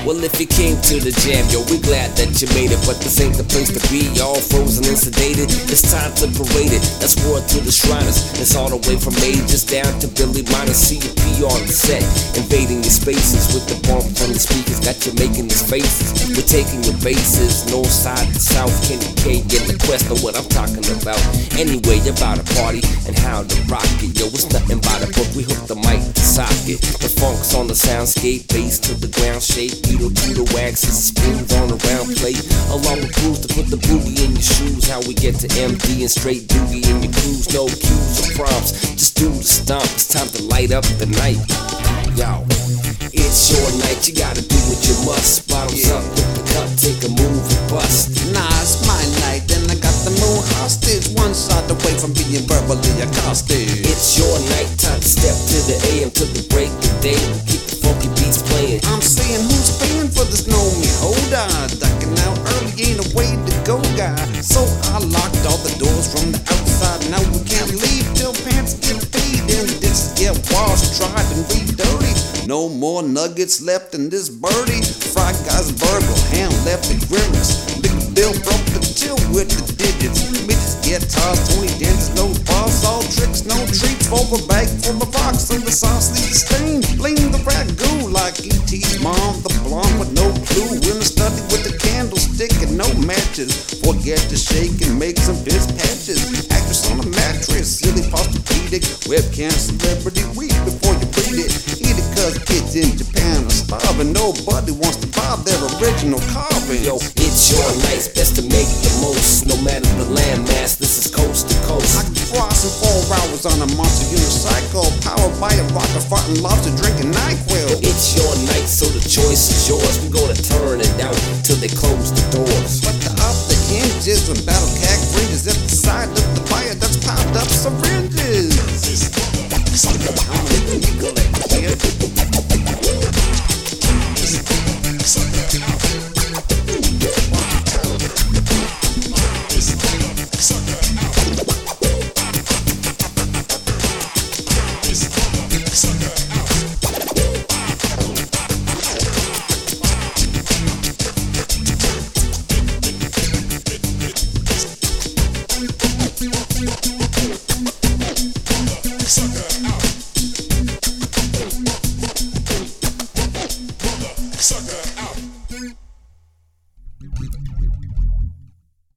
Well, if you came to the jam, yo, we glad that you made it, but this ain't the place to be. All frozen and sedated. It's time to parade it. That's word to the Shriners. It's all the way from majors down to Billy Miners. CUP on the set, invading your spaces with the bump from the speakers. Got you making these faces. We're taking your bases, north side to south. Kenny K get the quest of what I'm talking about. Anyway, about a party and how to rock it. Yo, it's nothing by the book. We hook the mic to socket. The funk's on the soundscape, bass to the ground shape. Beetle to the wax, it's spoons on the round plate. Along with grooves to put the boogie in your shoes. How we get to MD and straight doogie in your cruise. No cues or prompts, just do the stomp. It's time to light up the night. Yo, it's your night, you gotta do what you must. Bottoms up, with the cup, take a move and bust. Nah, it's my night, and I got the moon hostage. One shot away from being verbally accosted. It's your night, time to step to the AM to the break of day. We keep the funky beats playing. I'm saying, who's paying for this? Know me, hold on. Ducking out early ain't a way to go, guy. So I locked all the doors from the outside. Now we can't leave till pants get paid. And this get washed, tried, and re-dirty. No more nuggets left in this birdie. Fried guy's burger, ham left the grimace. Big Bill broke the till with the digits. Midgets get tossed, 20 dents, no balls, all tricks, no treats. Over bag full of rocks, and the sauce leaves stain. Blame the ragu like E.T.'s mom, the blonde with no clue. In the study with the candlestick and no matches. Forget to shake and make some biz patches. Actress on a mattress, silly posturepedic. Webcam celebrity, weep before you read it. Eat it cause kids in Japan are starving. Nobody wants to buy their original carvings. Yo, it's your night, best to make the most. No matter the landmass, this is coast to coast. I can cross in 4 hours on a monster unicycle. Powered by a rocket farting lobster drinking NyQuil. It's your night, so the choice is yours. We're gonna turn it down till they close the doors. But off the hinges when battle cat breathes at the side of the fire that's popped up syringes. I'm making you go like We'll be right back.